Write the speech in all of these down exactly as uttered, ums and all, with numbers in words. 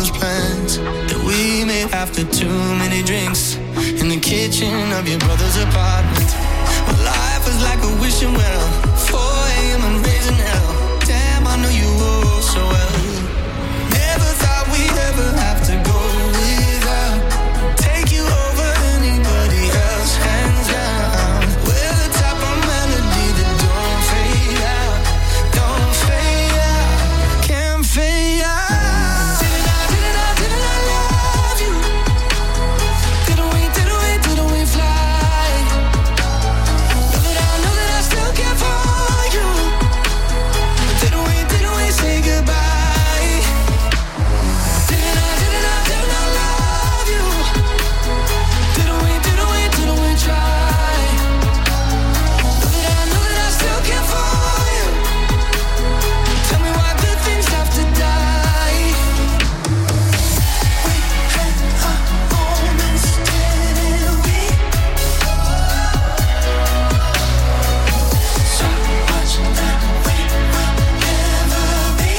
those plans that we made after too many drinks in the kitchen of your brother's apartment. Well, life is like a wishing well, four a.m. and raising hell. Damn, I know you all so well. Never thought we'd ever have to go without. Take you over anybody else, hands down. We're the type of melody that don't fade out, don't fade out, can't fade out. Didn't I, didn't I, didn't I love you? Didn't we, didn't we, didn't we fly? Know that I, know that I still care for you. But didn't we, didn't we say goodbye? Didn't I, didn't I, didn't I love you? Didn't we, didn't we, didn't we try? Know that I, know that I still care for you. Tell me why good things have to die. We had our moments, didn't we? So much that we will never be.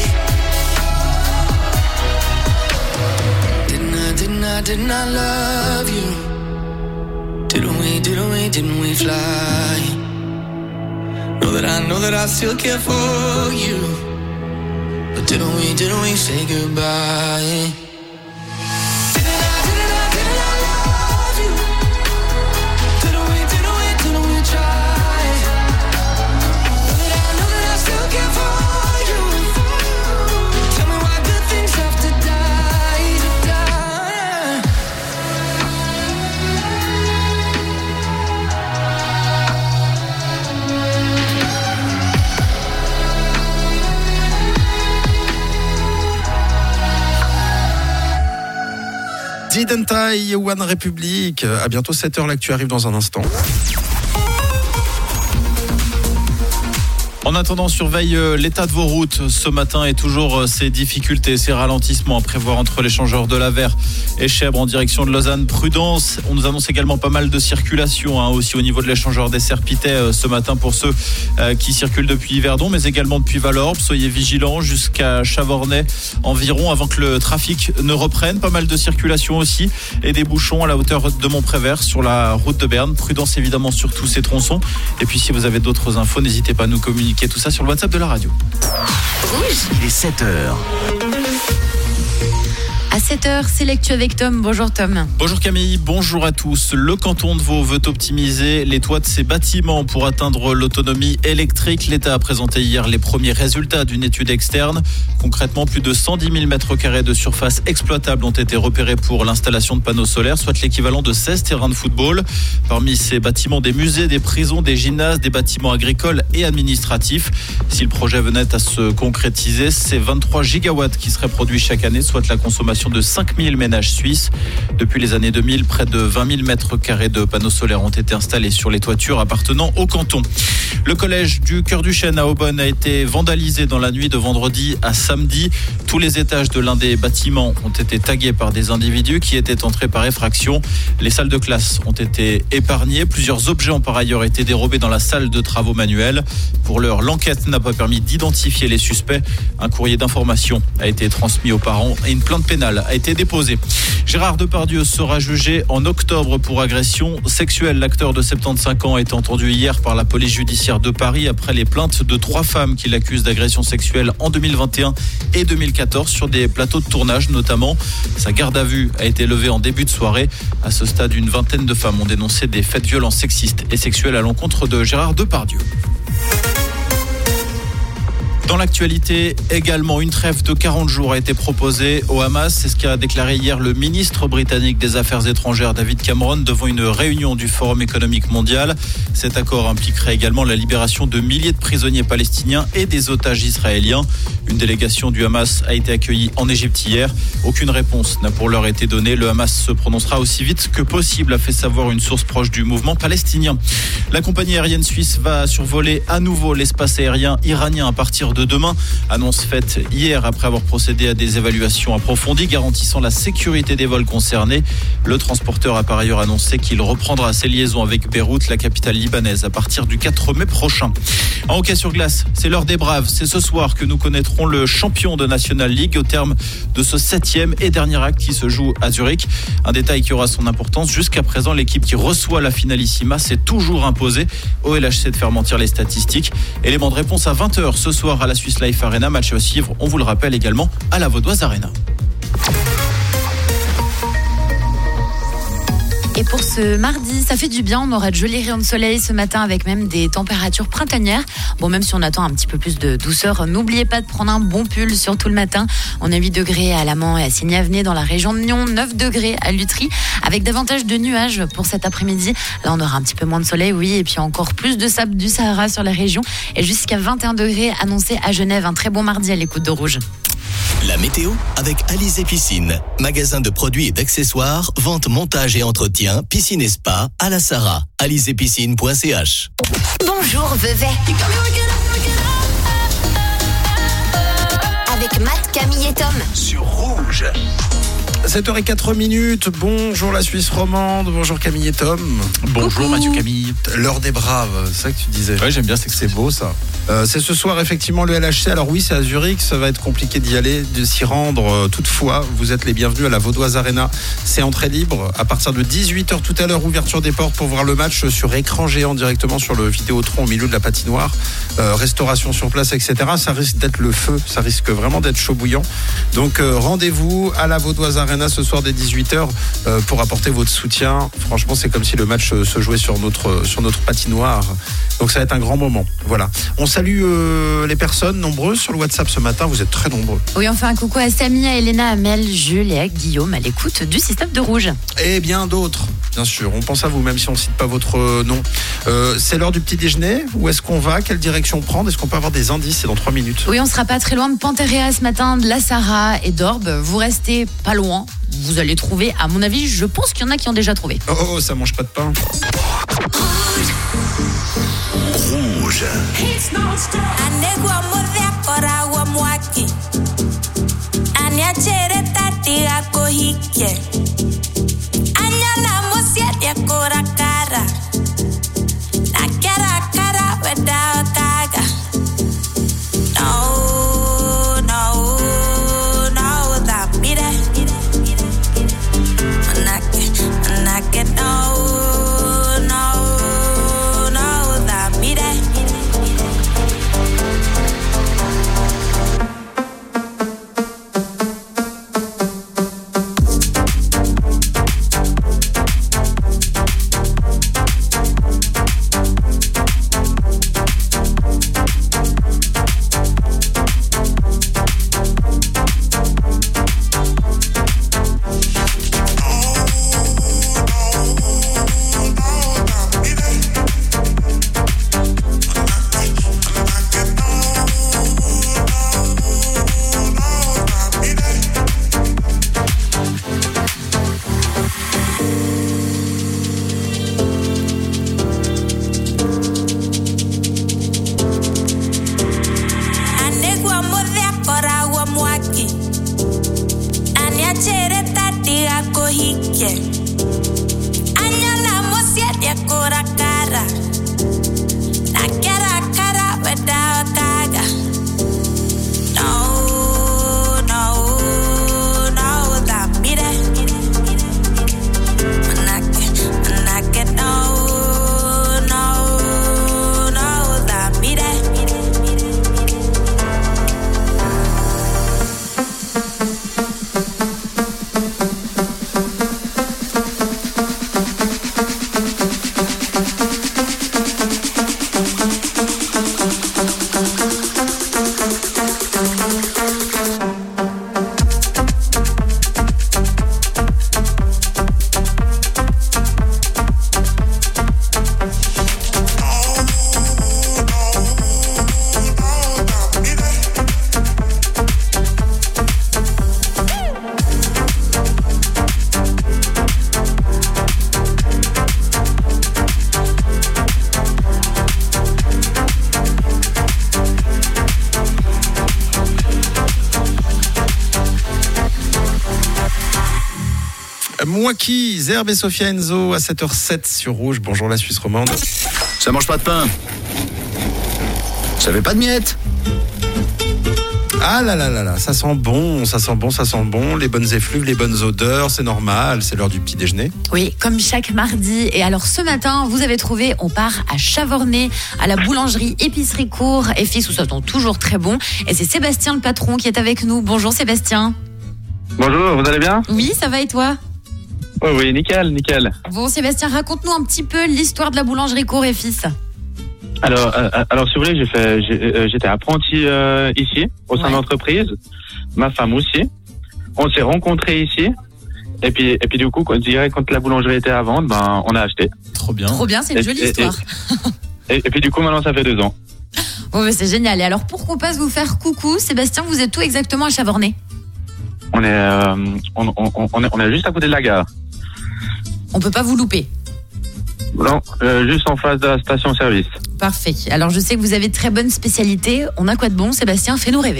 Didn't I, didn't I, didn't I love you? Didn't we, didn't we, didn't we fly? Know that I, know that I still care for you. But didn't we, didn't we say goodbye? Didn't I, didn't I, didn't I love you? Didn't we, didn't we, didn't we try? Know that I, know that I still care for you. Tell me why good things have to die, to die. Didn't I, One Republic. À bientôt sept heures, l'actu arrive dans un instant. En attendant, surveille l'état de vos routes ce matin et toujours ces difficultés, ces ralentissements à prévoir entre l'échangeur de l'Aver et Chèvre en direction de Lausanne. Prudence, on nous annonce également pas mal de circulation hein, aussi au niveau de l'échangeur des Serpitais ce matin pour ceux euh, qui circulent depuis Yverdon, mais également depuis Valorbe. Soyez vigilants jusqu'à Chavornay environ avant que le trafic ne reprenne. Pas mal de circulation aussi et des bouchons à la hauteur de Montprévert sur la route de Berne. Prudence évidemment sur tous ces tronçons. Et puis si vous avez d'autres infos, n'hésitez pas à nous communiquer tout ça sur le WhatsApp de la radio. Rouge. Il est sept heures. À sept heures, c'est l'actu avec Tom. Bonjour Tom. Bonjour Camille, bonjour à tous. Le canton de Vaud veut optimiser les toits de ses bâtiments pour atteindre l'autonomie électrique. L'État a présenté hier les premiers résultats d'une étude externe. Concrètement, plus de cent dix mille mètres carrés de surface exploitable ont été repérés pour l'installation de panneaux solaires, soit l'équivalent de seize terrains de football. Parmi ces bâtiments, des musées, des prisons, des gymnases, des bâtiments agricoles et administratifs. Si le projet venait à se concrétiser, c'est vingt-trois gigawatts qui seraient produits chaque année, soit la consommation de cinq mille ménages suisses. Depuis les années deux mille, près de vingt mille mètres carrés de panneaux solaires ont été installés sur les toitures appartenant au canton. Le collège du Cœur du Chêne à Aubonne a été vandalisé dans la nuit de vendredi à samedi. Tous les étages de l'un des bâtiments ont été tagués par des individus qui étaient entrés par effraction. Les salles de classe ont été épargnées. Plusieurs objets ont par ailleurs été dérobés dans la salle de travaux manuels. Pour l'heure, l'enquête n'a pas permis d'identifier les suspects. Un courrier d'information a été transmis aux parents et une plainte pénale a été déposée. Gérard Depardieu sera jugé en octobre pour agression sexuelle. L'acteur de soixante-quinze ans a été entendu hier par la police judiciaire de Paris après les plaintes de trois femmes qui l'accusent d'agression sexuelle en deux mille vingt et un et deux mille quatorze sur des plateaux de tournage notamment. Sa garde à vue a été levée en début de soirée. À ce stade, une vingtaine de femmes ont dénoncé des faits de violence sexistes et sexuelles à l'encontre de Gérard Depardieu. Dans l'actualité, également, une trêve de quarante jours a été proposée au Hamas. C'est ce qu'a déclaré hier le ministre britannique des Affaires étrangères, David Cameron, devant une réunion du Forum économique mondial. Cet accord impliquerait également la libération de milliers de prisonniers palestiniens et des otages israéliens. Une délégation du Hamas a été accueillie en Égypte hier. Aucune réponse n'a pour l'heure été donnée. Le Hamas se prononcera aussi vite que possible, a fait savoir une source proche du mouvement palestinien. La compagnie aérienne suisse va survoler à nouveau l'espace aérien iranien à partir de demain. Annonce faite hier après avoir procédé à des évaluations approfondies garantissant la sécurité des vols concernés. Le transporteur a par ailleurs annoncé qu'il reprendra ses liaisons avec Beyrouth, la capitale libanaise, à partir du quatre mai prochain. En hockey sur glace, c'est l'heure des Braves. C'est ce soir que nous connaîtrons le champion de National League au terme de ce septième et dernier acte qui se joue à Zurich. Un détail qui aura son importance. Jusqu'à présent, l'équipe qui reçoit la finalissima s'est toujours imposée. Au L H C de faire mentir les statistiques. Élément de réponse à vingt heures ce soir à la Swiss Life Arena. Match à suivre, on vous le rappelle également, à la Vaudoise Arena. Et pour ce mardi, ça fait du bien. On aura de jolis rayons de soleil ce matin avec même des températures printanières. Bon, même si on attend un petit peu plus de douceur, n'oubliez pas de prendre un bon pull, surtout le matin. On a huit degrés à Lamant et à Signy-Avenay dans la région de Nyon, neuf degrés à Lutry, avec davantage de nuages pour cet après-midi. Là, on aura un petit peu moins de soleil, oui, et puis encore plus de sable du Sahara sur la région. Et jusqu'à vingt et un degrés annoncés à Genève. Un très bon mardi à l'écoute de Rouge. La météo avec Alizé Piscine, magasin de produits et d'accessoires, vente, montage et entretien, piscine et spa à la Sarah. alizé piscine point c h. Bonjour Vevey. Avec Matt, Camille et Tom. Sur Rouge. sept heures zéro quatre minutes, bonjour la Suisse romande, bonjour Camille et Tom. Bonjour Mathieu Camille. L'heure des braves, c'est ça que tu disais. Ouais, j'aime bien, c'est que c'est beau ça. Euh, c'est ce soir effectivement le L H C, alors oui c'est à Zurich, ça va être compliqué d'y aller, de s'y rendre. Euh, toutefois, vous êtes les bienvenus à la Vaudoise Arena, c'est entrée libre à partir de dix-huit heures tout à l'heure, ouverture des portes pour voir le match sur écran géant directement sur le Vidéotron au milieu de la patinoire, euh, restauration sur place, et cetera. Ça risque d'être le feu, ça risque vraiment d'être chaud bouillant. Donc euh, rendez-vous à la Vaudoise Arena ce soir dès dix-huit heures euh, pour apporter votre soutien. Franchement, c'est comme si le match euh, se jouait sur notre, sur notre patinoire. Donc ça va être un grand moment. Voilà. On salue euh, les personnes nombreuses sur le WhatsApp ce matin. Vous êtes très nombreux. Oui, on fait un coucou à Samy, à Elena, à Mel, Jules et à Guillaume à l'écoute du système de Rouge. Et bien d'autres, bien sûr. On pense à vous, même si on ne cite pas votre nom. Euh, c'est l'heure du petit déjeuner. Où est-ce qu'on va? Quelle direction prendre? Est-ce qu'on peut avoir des indices? C'est dans trois minutes. Oui, on sera pas très loin de Panterea ce matin, de la Sarah et d'Orbe. Vous restez pas loin. Vous allez trouver, à mon avis, je pense qu'il y en a qui ont déjà trouvé. Oh, oh ça mange pas de pain. Rouge. Mouaki, Zerbe et Sophia Enzo à sept heures sept sur Rouge. Bonjour la Suisse romande. Ça mange pas de pain. Ça fait pas de miettes. Ah là là là là, ça sent bon, ça sent bon, ça sent bon. Les bonnes effluves, les bonnes odeurs, c'est normal, c'est l'heure du petit déjeuner. Oui, comme chaque mardi. Et alors ce matin, vous avez trouvé, on part à Chavornay, à la boulangerie Épicerie Court et Fils, où ça sent toujours très bon. Et c'est Sébastien le patron qui est avec nous. Bonjour Sébastien. Bonjour, vous allez bien ? Oui, ça va et toi ? Oui, oui, nickel, nickel. Bon Sébastien, raconte-nous un petit peu l'histoire de la boulangerie Court et Fils. Alors, euh, alors si vous voulez, j'ai fait, j'ai, euh, j'étais apprenti euh, ici, au sein Ouais. de l'entreprise. Ma femme aussi. On s'est rencontrés ici. Et puis, et puis du coup, quand, direct quand la boulangerie était à vendre, ben, on a acheté. Trop bien. Trop bien, c'est une Et- jolie et- histoire. Et, et puis du coup, maintenant, ça fait deux ans. Bon, mais c'est génial. Et alors, pour qu'on passe vous faire coucou, Sébastien, vous êtes où exactement à Chavornay ? On est, euh, on, on, on, est, on est juste à côté de la gare. On peut pas vous louper. Non, euh, juste en face de la station-service. Parfait. Alors, je sais que vous avez de très bonnes spécialités. On a quoi de bon, Sébastien ? Fais-nous rêver.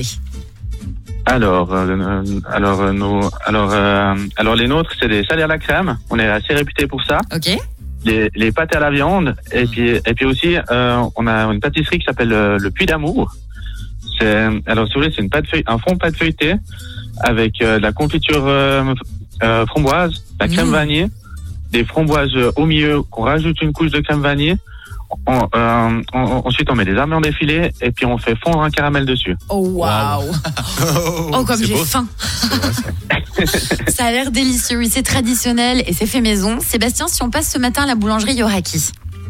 Alors, euh, alors, euh, nos, alors, euh, alors les nôtres, c'est des salés à la crème. On est assez réputé pour ça. Ok ? Les, les pâtes à la viande. Et puis, et puis aussi, euh, on a une pâtisserie qui s'appelle euh, le Puy d'Amour. C'est, alors, si vous voulez, c'est une pâte feuille, un fond pâte feuilletée avec euh, de la confiture euh, euh, framboise, de la crème Mmh. vanille, des framboises au milieu qu'on rajoute une couche de crème vanille. On, euh, on- ensuite, on met des amandes effilées et puis on fait fondre un caramel dessus. Oh, waouh ! Oh, Oh, comme c'est j'ai beau. faim. c'est vrai, ça. Ça a l'air délicieux. Oui, c'est traditionnel et c'est fait maison. Sébastien, si on passe ce matin à la boulangerie, il y aura qui ?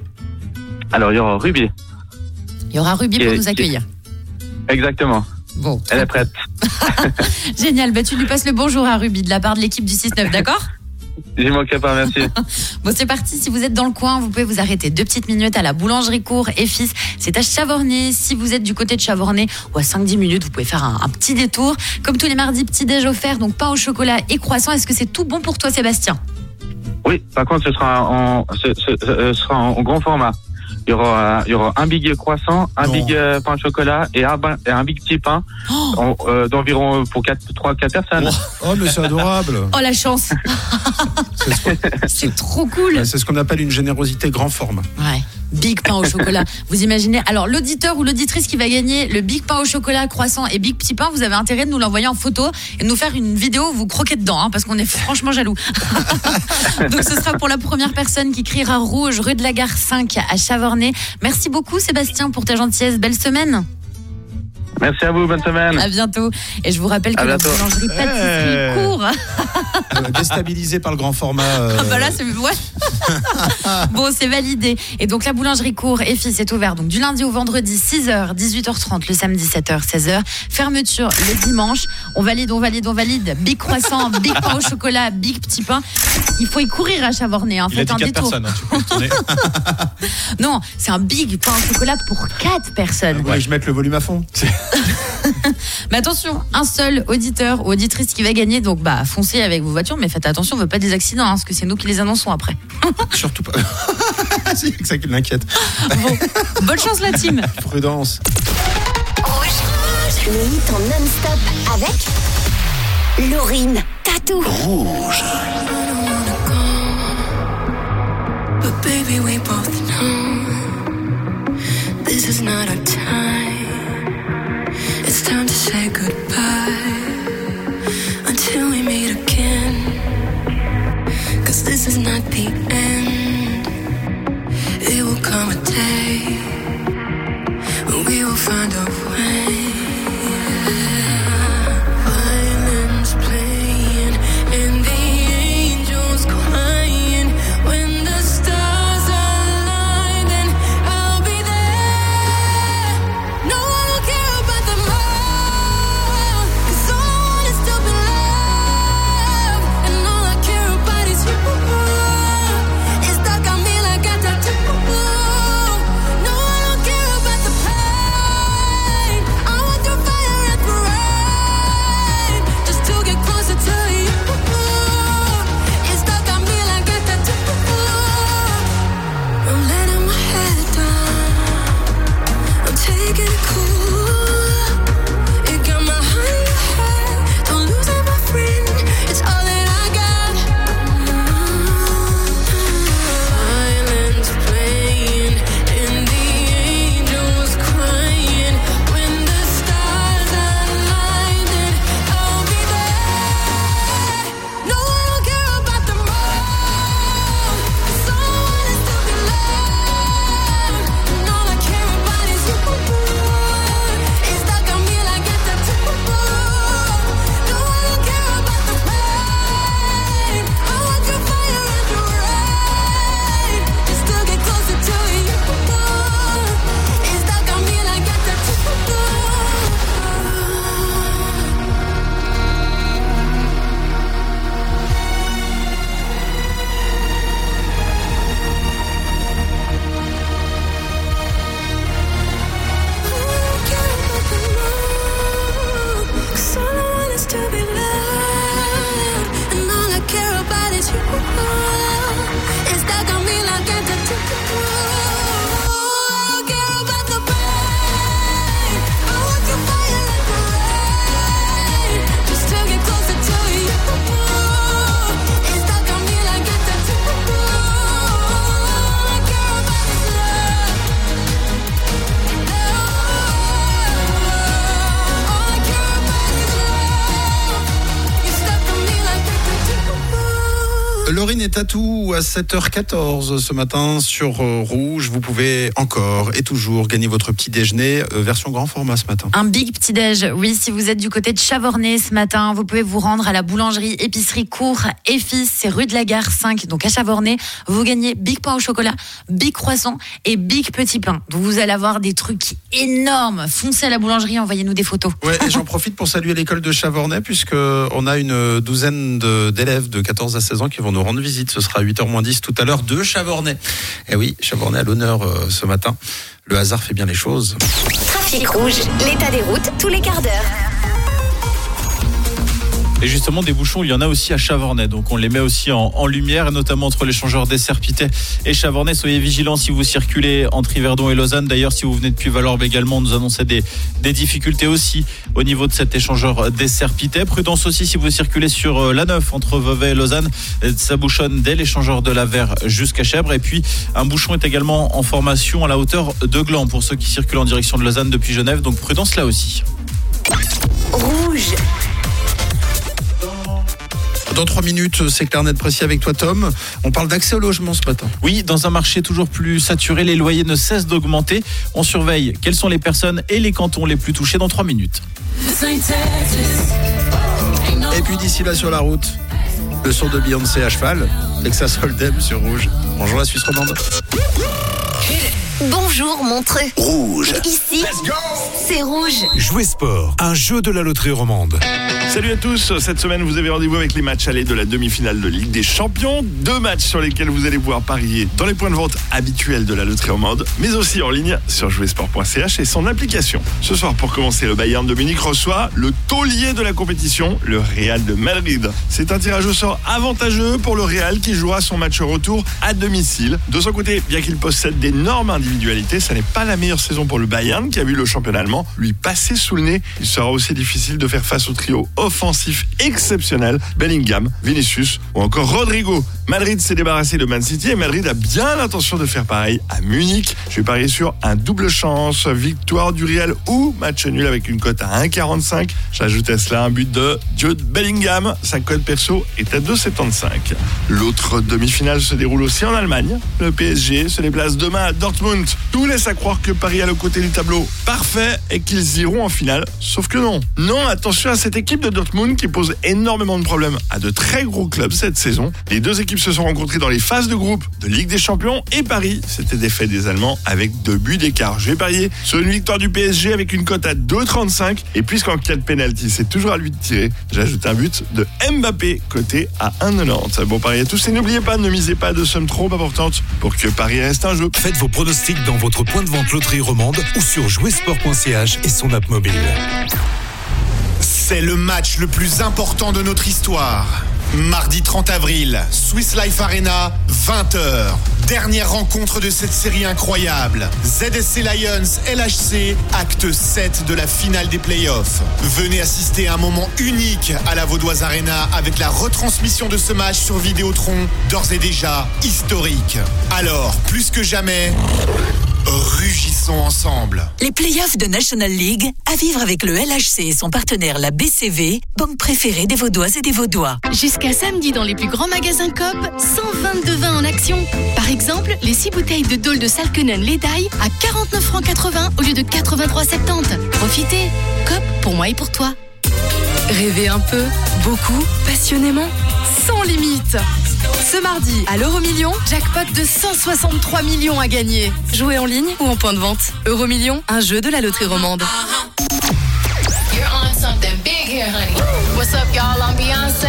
Alors, il y aura Ruby. Il y aura Ruby pour Et- nous accueillir. Exactement. Bon, Elle est prête. génial. Bah, tu lui passes le bonjour à Ruby de la part de l'équipe du six neuf, d'accord ? J'y manquerai pas, merci. Bon, c'est parti. Si vous êtes dans le coin, vous pouvez vous arrêter deux petites minutes à la boulangerie Court et Fils. C'est à Chavornay. Si vous êtes du côté de Chavornay, ou à cinq dix minutes, vous pouvez faire un, un petit détour. Comme tous les mardis, petit déj offert, donc pain au chocolat et croissant. Est-ce que c'est tout bon pour toi, Sébastien ? Oui, par contre, ce sera en, ce, ce- ce sera en grand format. Il y aura, il y aura un big croissant, un Non. big euh, pain au chocolat et un, bain- et un big petit pain Oh, en- euh, d'environ pour trois quatre personnes. Oh, mais c'est adorable. oh, la chance. C'est ce qu'on- C'est trop cool. c'est ce qu'on appelle une générosité grand format. Ouais. Big pain au chocolat. Vous imaginez ? Alors, l'auditeur ou l'auditrice qui va gagner le big pain au chocolat, croissant et big petit pain, vous avez intérêt de nous l'envoyer en photo et de nous faire une vidéo où vous croquez dedans, hein, parce qu'on est franchement jaloux. Donc, ce sera pour la première personne qui criera rouge, rue de la Gare cinq à Chavornay. Merci beaucoup, Sébastien, pour ta gentillesse. Belle semaine. Merci à vous, bonne semaine. À bientôt. Et je vous rappelle que À la bientôt. boulangerie pâtisserie Hey. Court. Euh, déstabilisé par le grand format. euh, Ah bah là, c'est ouais. Bon, c'est validé. Et donc la boulangerie Court et Fils est ouverte donc du lundi au vendredi six heures, dix-huit heures trente, le samedi sept heures, seize heures. Fermeture le dimanche. On valide, on valide, on valide. Big croissant, big pain au chocolat, big petit pain. Il faut y courir à Chavornay. Hein. Il a Faites dit un quatre détour. personnes, hein, tu peux le tourner. Non, c'est un big pain au chocolat pour quatre personnes. Ouais, je mette le volume à fond. Mais attention, un seul auditeur ou auditrice qui va gagner. Donc bah foncez avec vos voitures, mais faites attention, on veut pas des accidents, hein, parce que c'est nous qui les annonçons après. Surtout pas. C'est ça qui l'inquiète. Bon, bonne chance la team. Prudence. Le hit en non-stop avec Laurine Tatou. But baby, we both know this is not our time. It's time to say goodbye until we meet again. 'Cause this is not the end. It will come a day when we will find a way. Violins playing and the angels crying. When the stars align, then I'll be there. No one will care about the Laurine et Tatou à sept heures quatorze ce matin sur euh, Rouge. Vous pouvez encore et toujours gagner votre petit déjeuner euh, version grand format ce matin. Un big petit déj, oui, si vous êtes du côté de Chavornay ce matin, vous pouvez vous rendre à la boulangerie épicerie Cour et Fils, c'est rue de la Gare cinq, donc à Chavornay. Vous gagnez big pain au chocolat, big croissant et big petit pain. Donc vous allez avoir des trucs énormes. Foncez à la boulangerie, envoyez-nous des photos. Ouais, et j'en profite pour saluer l'école de Chavornay puisque on a une douzaine de, d'élèves de quatorze à seize ans qui vont nous rendre visite. Ce sera à huit heures moins dix tout à l'heure de Chavornay. Et oui, Chavornay à l'honneur euh, ce matin. Le hasard fait bien les choses. Trafic rouge, l'état des routes tous les quarts d'heure. Et justement, des bouchons, il y en a aussi à Chavornay. Donc, on les met aussi en, en lumière, et notamment entre l'échangeur d'Esserpité et Chavornay. Soyez vigilants si vous circulez entre Yverdon et Lausanne. D'ailleurs, si vous venez de Puyvalorbe également, on nous annonçait des, des difficultés aussi au niveau de cet échangeur d'Esserpité. Prudence aussi si vous circulez sur l'A neuf entre Vevey et Lausanne. Ça bouchonne dès l'échangeur de la Verre jusqu'à Chèvre. Et puis, un bouchon est également en formation à la hauteur de Gland pour ceux qui circulent en direction de Lausanne depuis Genève. Donc, prudence là aussi. Rouge. Dans trois minutes, c'est Clair, Net, Précis avec toi, Tom. On parle d'accès au logement ce matin. Oui, dans un marché toujours plus saturé, les loyers ne cessent d'augmenter. On surveille quelles sont les personnes et les cantons les plus touchés dans trois minutes. Et puis d'ici là sur la route, le son de Beyoncé à cheval, Texas Hold'em sur Rouge. Bonjour la Suisse romande. Bonjour Montreux. Rouge. Ici, c'est Rouge. Jouer sport, un jeu de la loterie romande. Salut à tous, cette semaine vous avez rendez-vous avec les matchs allés de la demi-finale de Ligue des Champions. Deux matchs sur lesquels vous allez pouvoir parier dans les points de vente habituels de la loterie romande, mais aussi en ligne sur jouer sport point c h et son application. Ce soir, pour commencer, le Bayern de Munich reçoit le taulier de la compétition, le Real de Madrid. C'est un tirage au sort avantageux pour le Real qui jouera son match retour à domicile. De son côté, bien qu'il possède d'énormes individualités, ça n'est pas la meilleure saison pour le Bayern qui a vu le championnat allemand lui passer sous le nez. Il sera aussi difficile de faire face au trio offensif exceptionnel, Bellingham, Vinicius ou encore Rodrigo. Madrid s'est débarrassé de Man City et Madrid a bien l'intention de faire pareil à Munich. Je vais parier sur un double chance, victoire du Real ou match nul avec une cote à un virgule quarante-cinq. J'ajoute à cela un but de Jude Bellingham. Sa cote perso est à deux virgule soixante-quinze. L'autre demi-finale se déroule aussi en Allemagne. Le P S G se déplace demain à Dortmund. Tout laisse à croire que Paris a le côté du tableau parfait et qu'ils iront en finale. Sauf que non. Non, attention à cette équipe de Dortmund qui pose énormément de problèmes à de très gros clubs cette saison. Les deux équipes se sont rencontrées dans les phases de groupe de Ligue des Champions et Paris s'était défait des Allemands avec deux buts d'écart. Je vais parier sur une victoire du P S G avec une cote à deux virgule trente-cinq et puisqu'en cas de pénalty c'est toujours à lui de tirer, j'ajoute un but de Mbappé coté à un virgule quatre-vingt-dix. Bon pari à tous et n'oubliez pas, ne misez pas de sommes trop importantes pour que Paris reste un jeu. Faites vos pronostics dans votre point de vente loterie romande ou sur jouer sport point c h et son app mobile. C'est le match le plus important de notre histoire. Mardi trente avril, Swiss Life Arena, vingt heures. Dernière rencontre de cette série incroyable. Z S C Lions, L H C, acte sept de la finale des playoffs. Venez assister à un moment unique à la Vaudoise Arena avec la retransmission de ce match sur Vidéotron, d'ores et déjà historique. Alors, plus que jamais, rugissons ensemble. Les playoffs de National League à vivre avec le L H C et son partenaire la B C V, banque préférée des Vaudoises et des Vaudois. Jusqu'à samedi dans les plus grands magasins Coop, cent vingt-deux vins en action. Par exemple, les six bouteilles de Dole de Salkenen Ledaille à quarante-neuf francs quatre-vingts au lieu de quatre-vingt-trois soixante-dix. Profitez, Coop pour moi et pour toi. Rêvez un peu, beaucoup, passionnément, sans limite. Ce mardi, à l'Euromillion, jackpot de cent soixante-trois millions à gagner. Jouez en ligne ou en point de vente. Euromillion, un jeu de la loterie romande. You're on something big here, honey. What's up, y'all? I'm Beyoncé.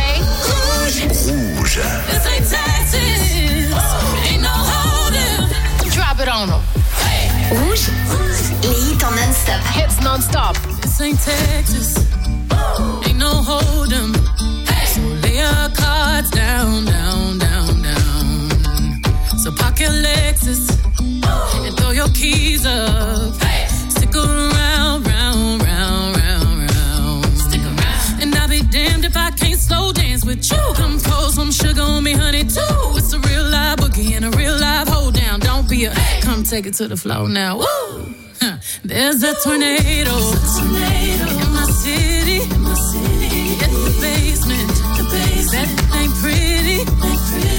Rouge. This ain't Texas. Ain't no holding. Drop it on them. Rouge, les hits en non-stop. Hits non-stop. This ain't Texas. Ain't no hold'em. So lay your cards down, down, down, down. So park your Lexus and throw your keys up. Stick around, round, round, round, round. Stick around. And I'll be damned if I can't slow dance with you. Come pour some sugar on me, honey, too. It's a real live boogie and a real live hold down. Don't be a, come take it to the floor now. Woo! Huh. There's a tornado, There's a tornado in my city. In my city. Hit the basement, the basement. That ain't pretty, ain't pretty.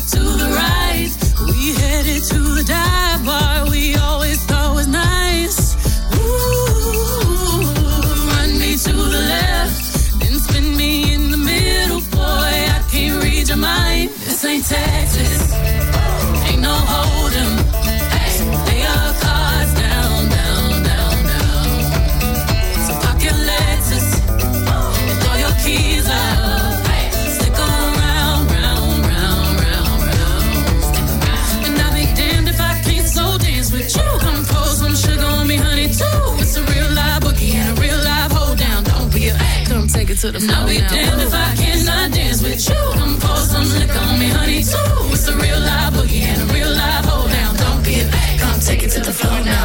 to the right. We headed to the dive bar we always thought was nice. Ooh, run me to the left, then spin me in the middle. Boy, I can't read your mind. This ain't Texas, ain't no hold'em. Hey, lay your cards down, down, down, down. So park your Lexus and throw your keys out. Hey, stick around, round, round, round, round. Stick around. And I'll be damned if I can't so dance with you. Come pour some sugar on me, honey, too. It's a real live boogie and a real live hold down. Don't be a come take it to the floor. I'll be damned if I cannot dance with you. Come pour some liquor on me, honey, too. It's a real live boogie and a real live hold down. Don't be a come take it to the floor now.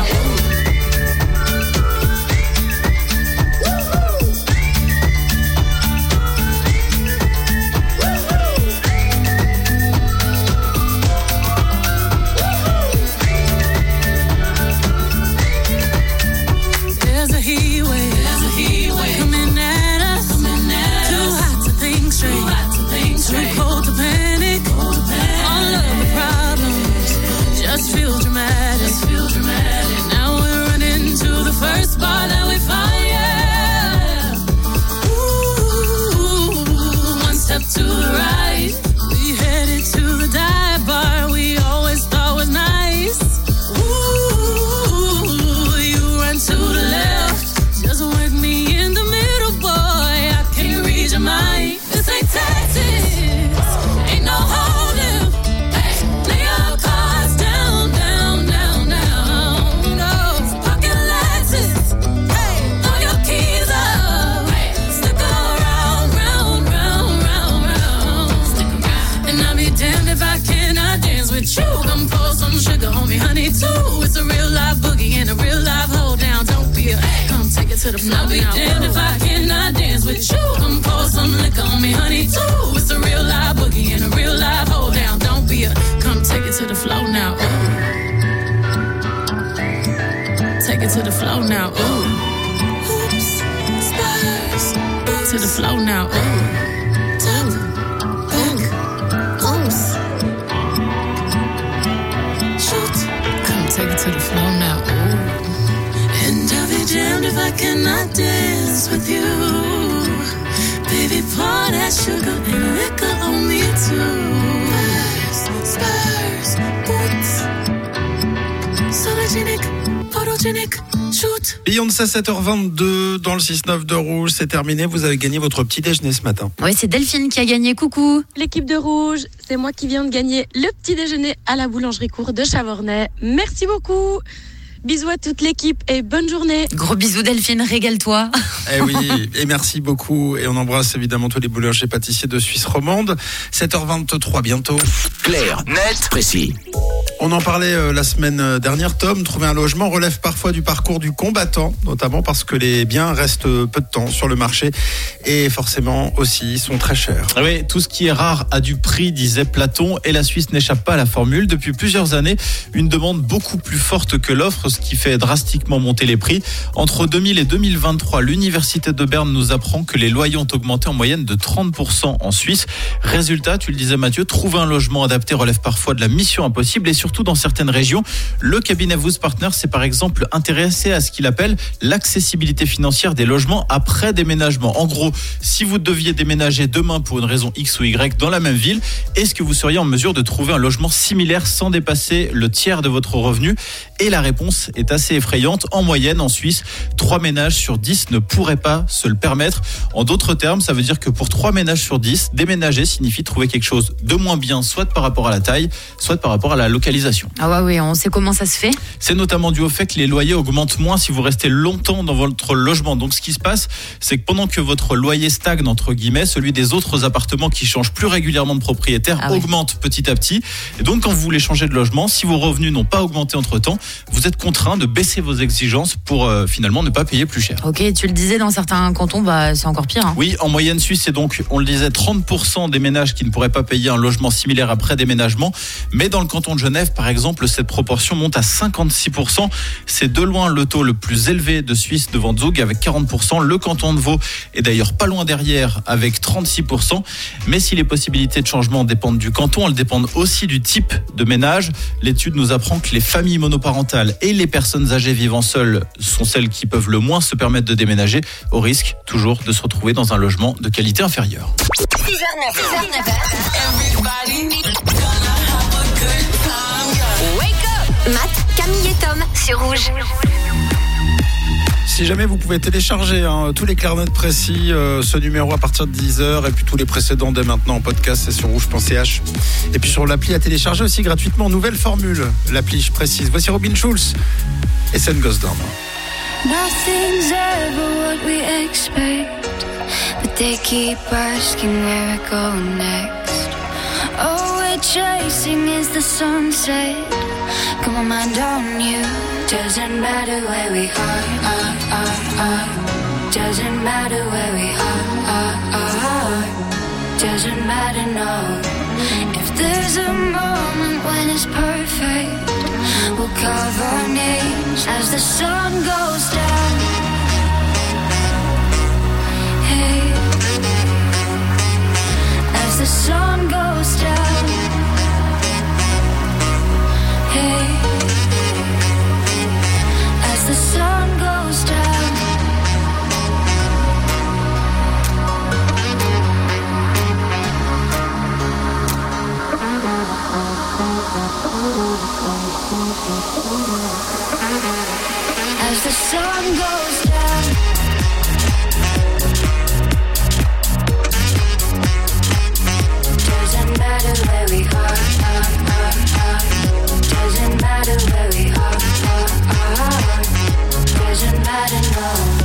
There's a heat wave, there's a heat wave coming at us, coming at too us. Hot to think straight, too hot to think straight, too cold to panic, cold to panic. All of the problems just feel dramatic, just feel dramatic. Now we're running to the first bar that we find, yeah. Ooh, one step to the right, we headed to the dive bar we always thought was nice. Ooh, you run to the left, just work me in the middle, boy. I can't read your mind. This ain't Texas, ain't no hold'em. Hey, lay your cards down, down, down, down. No, so park your Lexus, hey, throw your keys up. Hey, stick around, round, round, round, round. Stick around. And I'll be damned if I cannot dance with you. Come pour some sugar on me, honey, too. It's a real live boogie and a real live hold down. Don't be a come take it to the floor. I'll be damned if I cannot dance with you. Come pour some liquor on me, honey, too. It's a real live boogie and a real live hold down. Don't be a come take it to the floor now. Ooh. Take it to the floor now. Ooh. Oops, spurs. To the floor now. Ooh. Tap, back, oops. Shoot, come take it to the floor now. Ooh. And I'll be damned if I cannot dance with you. Baby, pour that sugar and liquor on me too. Spurs, spurs, boots. Sologenic, photogenic, shoot. Beyoncé, sept heures vingt-deux dans le six neuf de Rouge, c'est terminé. Vous avez gagné votre petit déjeuner ce matin. Oui, c'est Delphine qui a gagné. Coucou. L'équipe de Rouge, c'est moi qui viens de gagner le petit déjeuner à la boulangerie Cour de Chavornay. Merci beaucoup. Bisous à toute l'équipe et bonne journée. Gros bisous Delphine, régale-toi. Eh oui, et merci beaucoup. Et on embrasse évidemment tous les boulangers pâtissiers de Suisse romande. sept heures vingt-trois bientôt. Clair, net, précis. On en parlait euh, la semaine dernière, Tom. Trouver un logement relève parfois du parcours du combattant, notamment parce que les biens restent peu de temps sur le marché et forcément aussi sont très chers. Oui, tout ce qui est rare a du prix, disait Platon, et la Suisse n'échappe pas à la formule. Depuis plusieurs années, une demande beaucoup plus forte que l'offre, ce qui fait drastiquement monter les prix. Entre deux mille et deux mille vingt-trois, l'Université de Berne nous apprend que les loyers ont augmenté en moyenne de trente pour cent en Suisse. Résultat, tu le disais Mathieu, trouver un logement adapté relève parfois de la mission impossible et surtout dans certaines régions. Le cabinet Vous Partners s'est par exemple intéressé à ce qu'il appelle l'accessibilité financière des logements après déménagement. En gros, si vous deviez déménager demain pour une raison X ou Y dans la même ville, est-ce que vous seriez en mesure de trouver un logement similaire sans dépasser le tiers de votre revenu? Et la réponse est assez effrayante. En moyenne, en Suisse, trois ménages sur dix ne pourraient pas se le permettre. En d'autres termes, ça veut dire que pour trois ménages sur dix, déménager signifie trouver quelque chose de moins bien, soit par rapport à la taille, soit par rapport à la localisation. Ah ouais, oui, on sait comment ça se fait. C'est notamment dû au fait que les loyers augmentent moins si vous restez longtemps dans votre logement. Donc ce qui se passe, c'est que pendant que votre loyer stagne, entre guillemets, celui des autres appartements qui changent plus régulièrement de propriétaire ah augmente oui. petit à petit. Et donc quand vous voulez changer de logement, si vos revenus n'ont pas augmenté entre-temps, vous êtes contraint de baisser vos exigences pour euh, finalement ne pas payer plus cher. Ok, tu le disais, dans certains cantons, bah, c'est encore pire. Hein. Oui, en moyenne suisse, c'est donc, on le disait, trente pour cent des ménages qui ne pourraient pas payer un logement similaire après déménagement. Mais dans le canton de Genève, Genève, par exemple, cette proportion monte à cinquante-six pour cent. C'est de loin le taux le plus élevé de Suisse devant Zug avec quarante pour cent. Le canton de Vaud est d'ailleurs pas loin derrière avec trente-six pour cent. Mais si les possibilités de changement dépendent du canton, elles dépendent aussi du type de ménage. L'étude nous apprend que les familles monoparentales et les personnes âgées vivant seules sont celles qui peuvent le moins se permettre de déménager, au risque toujours de se retrouver dans un logement de qualité inférieure. six heures neuf. Wake up. Matt, Camille et Tom sur Rouge. Si jamais vous pouvez télécharger hein, tous les clairs nets précis, euh, ce numéro à partir de dix heures et puis tous les précédents dès maintenant en podcast, c'est sur rouge point c h. Et puis sur l'appli à télécharger aussi gratuitement, nouvelle formule, l'appli je précise. Voici Robin Schulz et Sun Goes Down. Nothing's ever what we expect, but they keep asking where we go next. All we're chasing is the sunset. Come on, mind on you. Doesn't matter where we are, are, are, are. Doesn't matter where we are, are, are. Doesn't matter, no. If there's a moment when it's perfect, we'll carve our names as the sun goes down. Hey, as the sun goes down. Hey, as the sun goes down. As the sun goes down. Doesn't matter where we are, are, are, are. Doesn't matter where we are, are, are. Doesn't matter, no.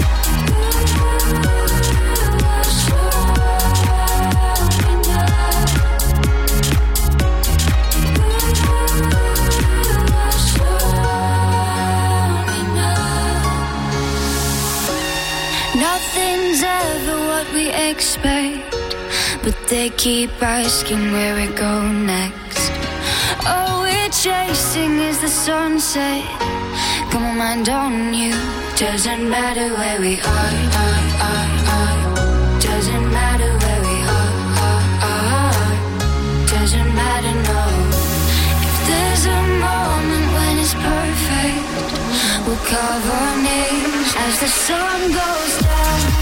Nothing's ever what we expect, but they keep asking where we go next. All we're chasing is the sunset. Come on, mind on you. Doesn't matter where we are, are, are, are. Doesn't matter where we are, are, are. Doesn't matter, no. If there's a moment when it's perfect, we'll carve our names as the sun goes down.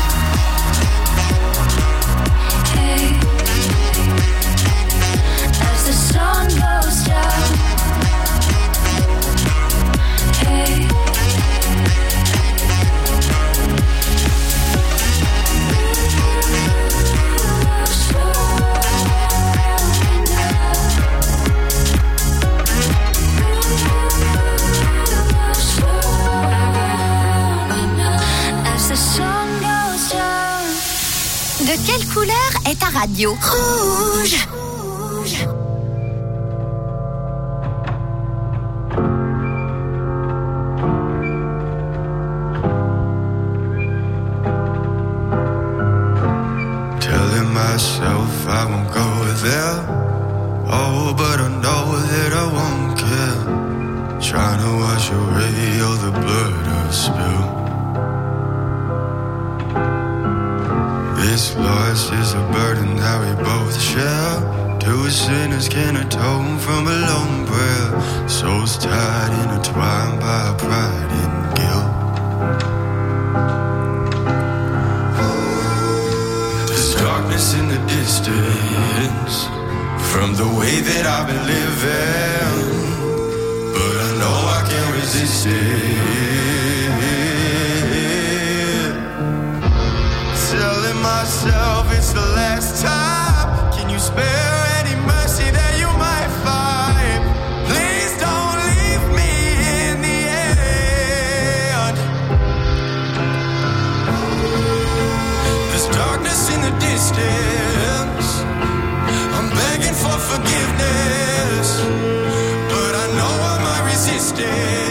Hey, as the sun goes down. Hey, De quelle couleur est ta radio? Rouge. Rouge. Telling myself I won't go there. Oh, but I know that I won't care. Trying to wash away all the blood I've spilled. This loss is a burden that we both share. Two sinners can atone from a lone prayer. Souls tied, intertwined by pride and guilt. There's darkness in the distance from the way that I've been living, but I know I can't resist it. Telling myself it's the last time. Can you spare any mercy that you might find? Please don't leave me in the end. There's darkness in the distance. I'm begging for forgiveness, but I know I might resist it.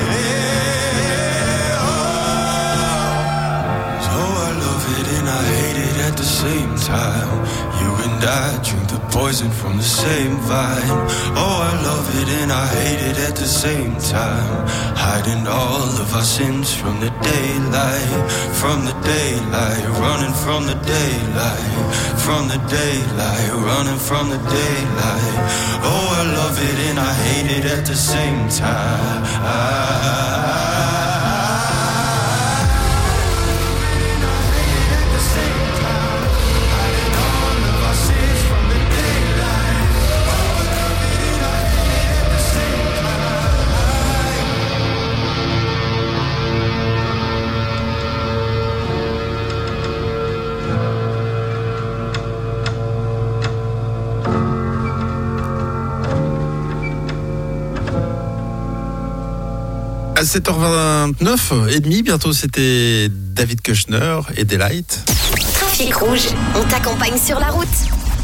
Same time, you and dad drink the poison from the same vine. Oh, I love it and I hate it at the same time. Hiding all of our sins from the daylight, from the daylight, running from the daylight, from the daylight, running from the daylight. Oh, I love it and I hate it at the same time. À sept heures vingt-neuf et demi, bientôt c'était David Kushner et Delight. Trafic rouge, on t'accompagne sur la route.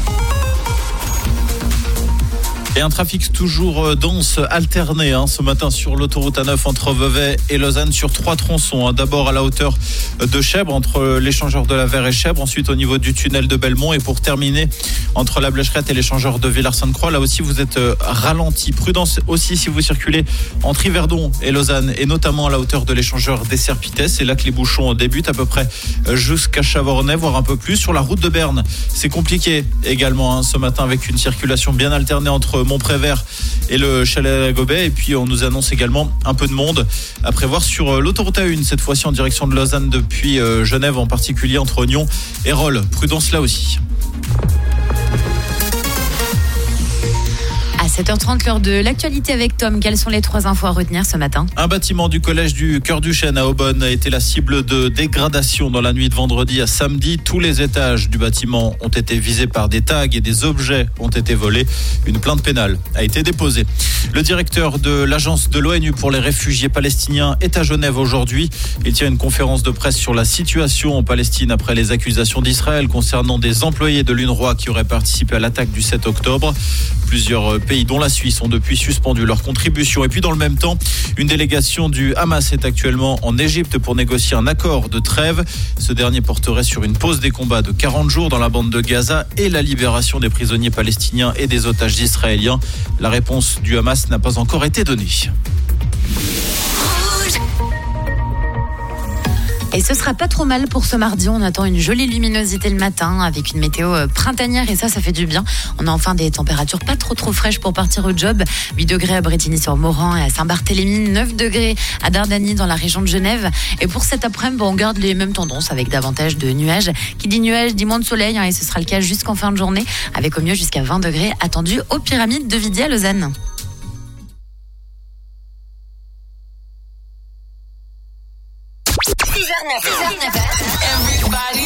Et un trafic toujours dense, alterné hein, ce matin sur l'autoroute A neuf entre Vevey et Lausanne sur trois tronçons. Hein. D'abord à la hauteur de Chèvre, entre l'échangeur de la Verre et Chèvre. Ensuite au niveau du tunnel de Belmont. Et pour terminer, entre la Blècherette et l'échangeur de Villars-Sainte-Croix. Là aussi vous êtes ralenti. Prudence aussi si vous circulez entre Yverdon et Lausanne. Et notamment à la hauteur de l'échangeur des Serpites. C'est là que les bouchons débutent à peu près jusqu'à Chavornay, voire un peu plus. Sur la route de Berne, c'est compliqué également hein, ce matin avec une circulation bien alternée entre Montprévert et le chalet Gobet. Et puis on nous annonce également un peu de monde à prévoir sur l'autoroute A un, cette fois-ci en direction de Lausanne depuis Genève, en particulier entre Oignon et Rolle. Prudence là aussi. À sept heures trente, l'heure de l'actualité avec Tom. Quelles sont les trois infos à retenir ce matin ? Un bâtiment du collège du Cœur du Chêne à Aubonne a été la cible de dégradation dans la nuit de vendredi à samedi. Tous les étages du bâtiment ont été visés par des tags et des objets ont été volés. Une plainte pénale a été déposée. Le directeur de l'agence de l'ONU pour les réfugiés palestiniens est à Genève aujourd'hui. Il tient une conférence de presse sur la situation en Palestine après les accusations d'Israël concernant des employés de l'UNRWA qui auraient participé à l'attaque du sept octobre. Plusieurs pays dont la Suisse ont depuis suspendu leur contribution. Et puis dans le même temps, une délégation du Hamas est actuellement en Égypte pour négocier un accord de trêve. Ce dernier porterait sur une pause des combats de quarante jours dans la bande de Gaza et la libération des prisonniers palestiniens et des otages israéliens. La réponse du Hamas n'a pas encore été donnée. Et ce sera pas trop mal pour ce mardi. On attend une jolie luminosité le matin avec une météo printanière et ça, ça fait du bien. On a enfin des températures pas trop trop fraîches pour partir au job. huit degrés à Brétigny-sur-Morand et à Saint-Barthélemy, neuf degrés à Dardany dans la région de Genève. Et pour cet après-midi, on garde les mêmes tendances avec davantage de nuages. Qui dit nuages dit moins de soleil hein, et ce sera le cas jusqu'en fin de journée avec au mieux jusqu'à vingt degrés attendus aux Pyramides de Vidier à Lausanne. six heures neuf.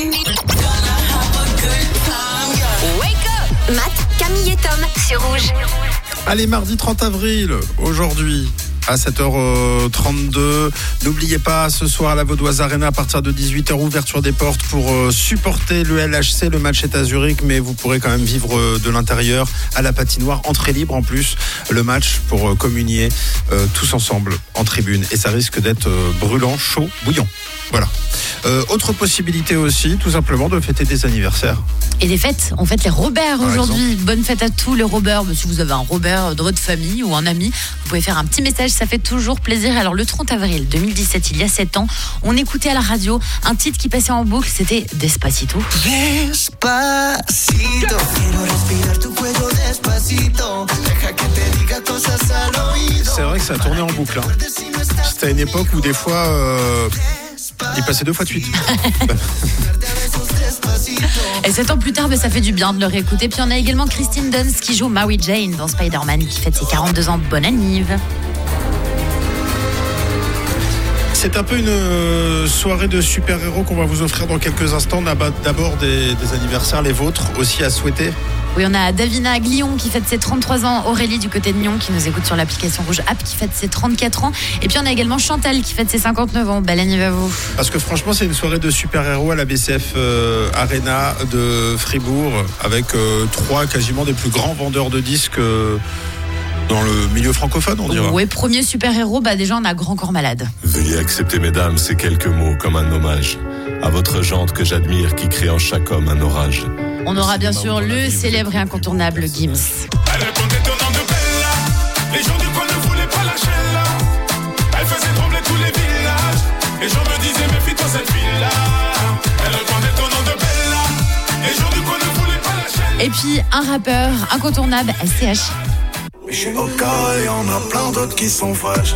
Wake up. Matt, Camille et Tom sur Rouge. Allez, mardi trente avril, aujourd'hui, à sept heures trente-deux. N'oubliez pas, ce soir à la Vaudoise Arena, à partir de dix-huit heures, ouverture des portes pour supporter le L H C. Le match est à Zurich, mais vous pourrez quand même vivre de l'intérieur à la patinoire. Entrée libre en plus, le match pour communier euh, tous ensemble en tribune. Et ça risque d'être euh, brûlant, chaud, bouillant. Voilà. Euh, autre possibilité aussi, tout simplement, de fêter des anniversaires. Et des fêtes, on fête les Robert aujourd'hui. Bonne fête à tous les Robert. Si vous avez un Robert dans votre famille ou un ami, vous pouvez faire un petit message, ça fait toujours plaisir. Alors le trente avril deux mille dix-sept, il y a sept ans, on écoutait à la radio un titre qui passait en boucle, c'était Despacito. Despacito, quiero respirar tu cuello despacito, deja que te diga cosas al oído. C'est vrai que ça a tourné en boucle. Hein. C'était à une époque où des fois, euh, il passait deux fois de suite. Et sept ans plus tard, bah, ça fait du bien de le réécouter. Puis on a également Christine Dunst qui joue Mary Jane dans Spider-Man qui fête ses quarante-deux ans. Bonne anniv. C'est un peu une soirée de super-héros qu'on va vous offrir dans quelques instants. On a d'abord des, des anniversaires, les vôtres aussi à souhaiter. Oui, on a Davina à Glion qui fête ses trente-trois ans, Aurélie du côté de Nyon qui nous écoute sur l'application Rouge App qui fête ses trente-quatre ans. Et puis on a également Chantal qui fête ses cinquante-neuf ans. Belle anniv à vous. Parce que franchement, c'est une soirée de super-héros à la B C F euh, Arena de Fribourg avec euh, trois quasiment des plus grands vendeurs de disques euh, dans le milieu francophone, on dirait. Oui, premier super-héros, bah déjà on a Grand Corps Malade. Veuillez accepter, mesdames, ces quelques mots comme un hommage à votre gendre que j'admire qui crée en chaque homme un orage. On aura bien sûr le célèbre et incontournable Gims. Elle répondait au nom de Bella. Les gens du coin ne voulaient pas lâcher là. Elle faisait trembler tous les villages. Les gens me disaient méfie-toi cette fille-là. Elle répondait au nom de Bella. Les gens du coin ne voulaient pas lâcher. Et puis un rappeur incontournable, S C H. Mais je suis au cas, y en a plein d'autres qui sont fraîches.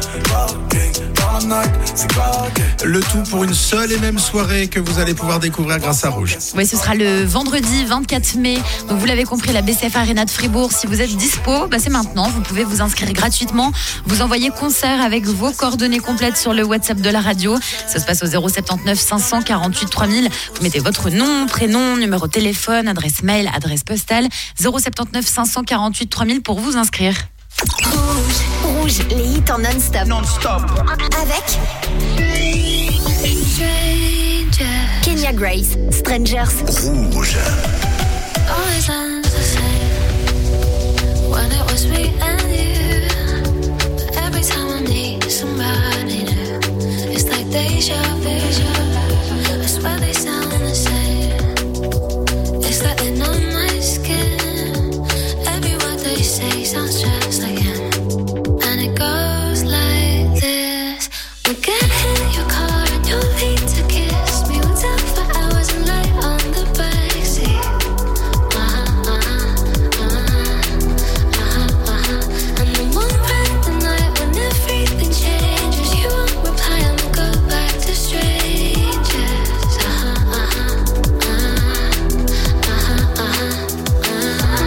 Le tout pour une seule et même soirée que vous allez pouvoir découvrir grâce à Rouge. Oui, ce sera le vendredi vingt-quatre mai. Donc vous l'avez compris, la B C F Arena de Fribourg. Si vous êtes dispo, bah c'est maintenant. Vous pouvez vous inscrire gratuitement. Vous envoyez concert avec vos coordonnées complètes sur le WhatsApp de la radio. Ça se passe au zéro soixante-dix-neuf cinq cent quarante-huit trois mille. Vous mettez votre nom, prénom, numéro de téléphone, adresse mail, adresse postale. zéro soixante-dix-neuf cinq cent quarante-huit trois mille pour vous inscrire. Rouge, rouge, les hits en non-stop. Non-stop. Avec Kenya Grace, Strangers. Rouge. Always ends the same when it was me and you. But every time I need somebody new, it's like deja vu. I swear they sound the same. It's like they're on my skin. Every word they say sounds just like him. And it goes like this. We'll get in your car and you'll need to kiss me. We'll talk for hours and lay on the backseat. Uh-huh, uh-huh, uh-huh, uh-huh, uh-huh. And then one bright the night when everything changes, you won't reply and we'll go back to strangers. Uh-huh, uh-huh, uh-huh, uh-huh, uh-huh.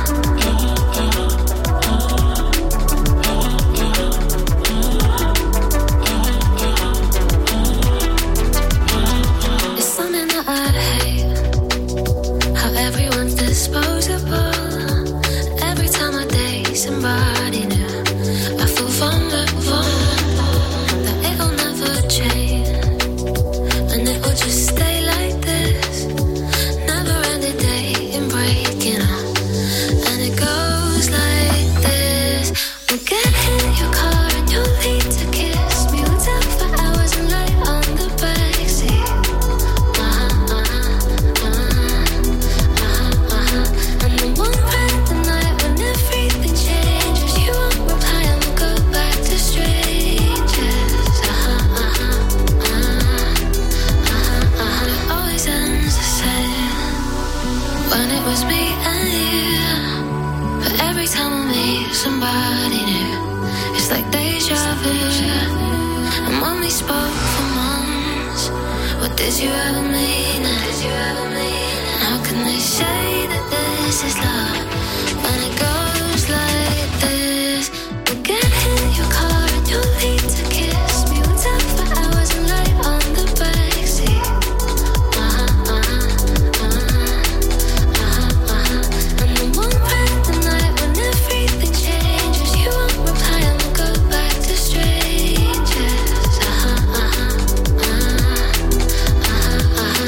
It's something that I hate, how everyone's disposable. Every time I date somebody new, I feel vulnerable, that it'll never change, and it will just stay like this. Never ending dating, breaking up, and it goes like this. We'll get in your car and you'll need to kiss me. We'll talk for hours and lay on the backseat. Uh-huh, uh-huh, uh-huh, uh-huh. And then one bright the night when everything changes, you won't reply and we'll go back to strangers. Uh-huh, uh-huh, uh-huh, uh-huh, uh-huh. It always ends the same when it was me and you. But every time I meet somebody new, it's like deja vu. And when we spoke for months, what did you ever mean? Did you ever mean? And how can they say that this is love when it goes like this? We'll get in your car and you'll need to kiss me. We'll talk for hours and lay on the backseat. Uh-huh, uh-huh, uh-huh, uh-huh, uh-huh. And then one bright the night when everything changes, you won't reply and we'll go back to strangers. Uh-huh, uh-huh, uh-huh, uh-huh,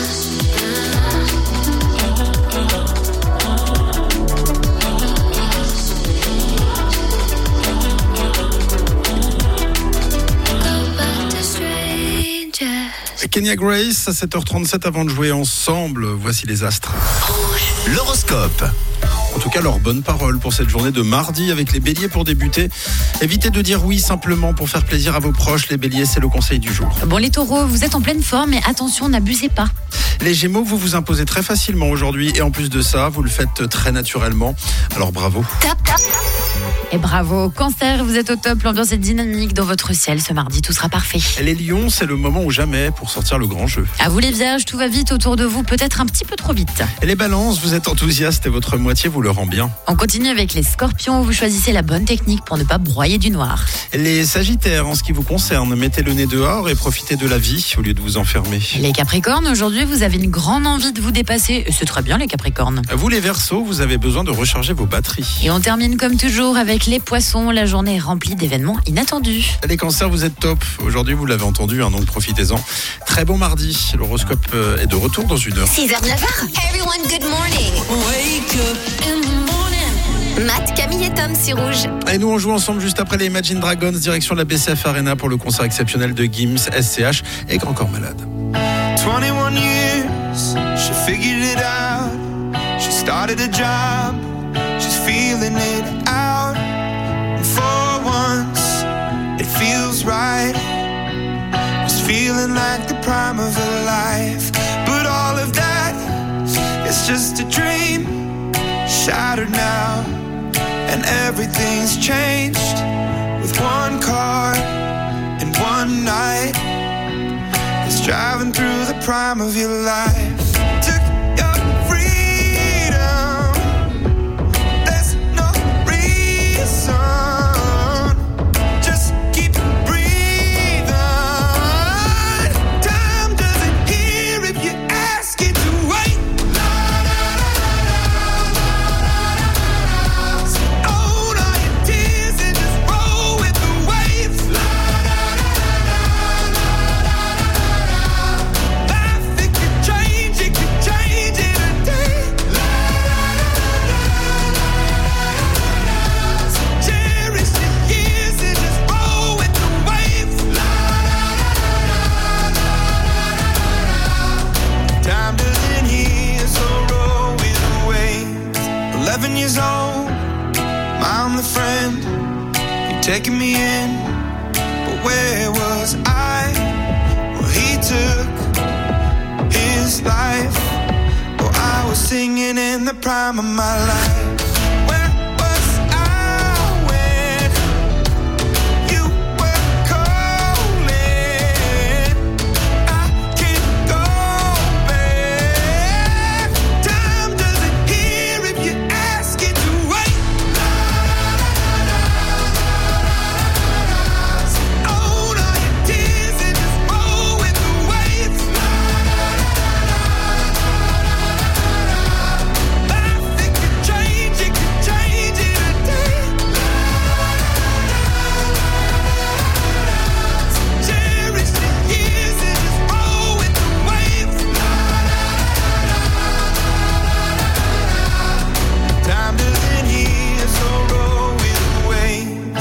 go back to strangers. Kenya Grace à sept heures trente-sept avant de jouer ensemble. Voici les astres. L'horoscope. En tout cas, leurs bonnes paroles pour cette journée de mardi avec les béliers pour débuter. Évitez de dire oui simplement pour faire plaisir à vos proches. Les béliers, c'est le conseil du jour. Bon, les taureaux, vous êtes en pleine forme, mais attention, n'abusez pas. Les gémeaux, vous vous imposez très facilement aujourd'hui et en plus de ça, vous le faites très naturellement. Alors bravo. Top, top. Et bravo, cancer, vous êtes au top, l'ambiance est dynamique dans votre ciel ce mardi, tout sera parfait. Les lions, c'est le moment ou jamais pour sortir le grand jeu. À vous les vierges, tout va vite autour de vous, peut-être un petit peu trop vite. Et les balances, vous êtes enthousiastes et votre moitié vous le rend bien. On continue avec les scorpions, vous choisissez la bonne technique pour ne pas broyer du noir. Les sagittaires, en ce qui vous concerne, mettez le nez dehors et profitez de la vie au lieu de vous enfermer. Les capricornes, aujourd'hui vous avez une grande envie de vous dépasser, et c'est très bien les capricornes. Vous les verseaux, vous avez besoin de recharger vos batteries. Et on termine comme toujours avec les poissons, la journée est remplie d'événements inattendus. Les cancers, vous êtes top. Aujourd'hui, vous l'avez entendu, hein, donc profitez-en. Très bon mardi. L'horoscope est de retour dans une heure. six heures neuf heures. Everyone, good morning. Wake up in the morning. Matt, Camille et Tom sur Rouge. Et nous, on joue ensemble juste après les Imagine Dragons, direction la B C F Arena pour le concert exceptionnel de Gims, S C H et Grand Corps Malade. twenty-one years, she figured it out. She's started a job, she's feeling it out. And for once, it feels right. It's feeling like the prime of her life. But all of that is just a dream, shattered now. And everything's changed with one car and one night. It's driving through the prime of your life. Took your freedom, there's no reason. Just keep breathing. Time doesn't hear if you ask it to wait. Own all your tears and just roll with the waves. Life, it could change, it could change in a day. Cherish the years and just roll with the waves. Time doesn't heal, so roll with the waves. Eleven years old, I'm the friend. You're taking me in, but where was I? Well, he took his life. Well, I was singing in the prime of my life. Where was I when you were calling? I can't go back. Time doesn't hear if you ask it to wait. Own all your tears and just roll with the waves. Life, it could change, it could change in a day. Cherish the years and just roll with the waves. Time doesn't heal, so roll with the waves.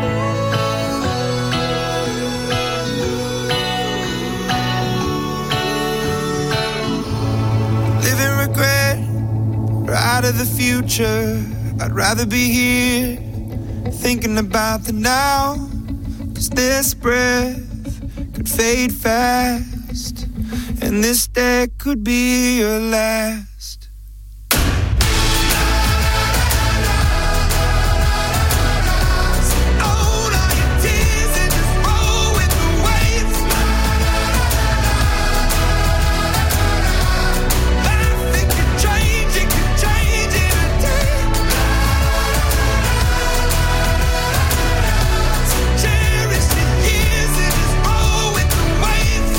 Living regret, or out of the future. I'd rather be here, thinking about the now. Cause this breath could fade fast, and this day could be your last. Own all your tears and just roll with the waves. Life, it could change, it could change in a day. Cherish the years and just roll with the waves.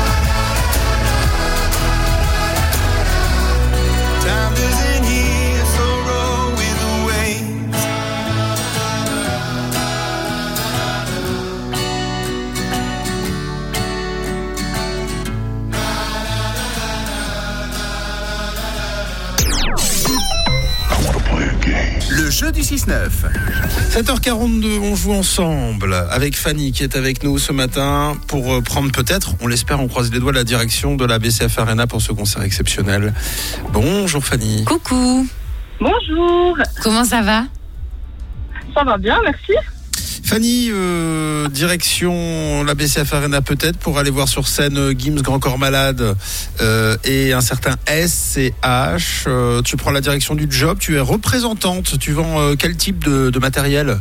Time doesn't heal, so roll with the waves. Le jeu du six neuf. sept heures quarante-deux, on joue ensemble avec Fanny qui est avec nous ce matin pour euh, prendre peut-être, on l'espère, on croise les doigts, la direction de la B C F Arena pour ce concert exceptionnel. Bonjour Fanny. Coucou. Bonjour. Comment ça va? Ça va bien, merci. Fanny, euh, direction la B C F Arena peut-être pour aller voir sur scène euh, Gims Grand Corps Malade euh, et un certain S C H. Euh, tu prends la direction du job, tu es représentante, tu vends euh, quel type de, de matériel?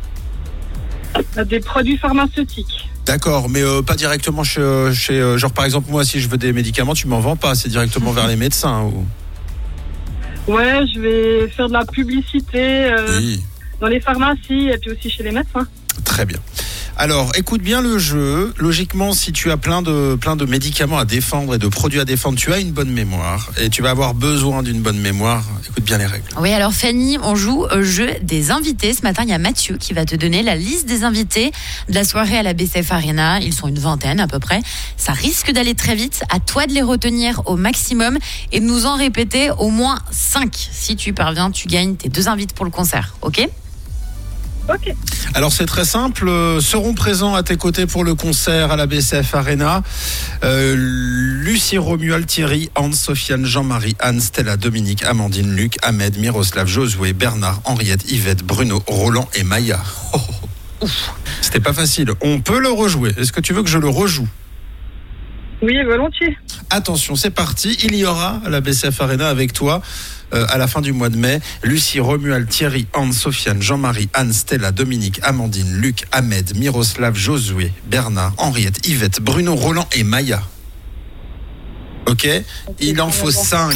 Des produits pharmaceutiques. D'accord, mais euh, pas directement chez, chez euh, genre par exemple moi si je veux des médicaments, tu m'en vends pas, c'est directement vers les médecins ou... Ouais, je vais faire de la publicité euh, Oui. dans les pharmacies et puis aussi chez les médecins. Très bien. Alors, écoute bien le jeu. Logiquement, si tu as plein de, plein de médicaments à défendre et de produits à défendre, tu as une bonne mémoire et tu vas avoir besoin d'une bonne mémoire. Écoute bien les règles. Oui, alors Fanny, on joue au jeu des invités. Ce matin, il y a Mathieu qui va te donner la liste des invités de la soirée à la B C F Arena. Ils sont une vingtaine à peu près. Ça risque d'aller très vite. À toi de les retenir au maximum et de nous en répéter au moins cinq. Si tu parviens, tu gagnes tes deux invités pour le concert. Ok ? Ok. Alors c'est très simple, euh, seront présents à tes côtés pour le concert à la B C F Arena euh, Lucie, Romuald, Thierry, Hans, Sofiane, Jean-Marie, Anne, Stella, Dominique, Amandine, Luc, Ahmed, Miroslav, Josué, Bernard, Henriette, Yvette, Bruno, Roland et Maya. Oh, oh, ouf. C'était pas facile, on peut le rejouer. Est-ce que tu veux que je le rejoue ? Oui, volontiers. Attention, c'est parti, il y aura à la B C F Arena avec toi Euh, à la fin du mois de mai, Lucie, Romuald, Thierry, Anne, Sofiane, Jean-Marie, Anne, Stella, Dominique, Amandine, Luc, Ahmed, Miroslav, Josué, Bernard, Henriette, Yvette, Bruno, Roland et Maya. Ok, okay, il en faut cinq.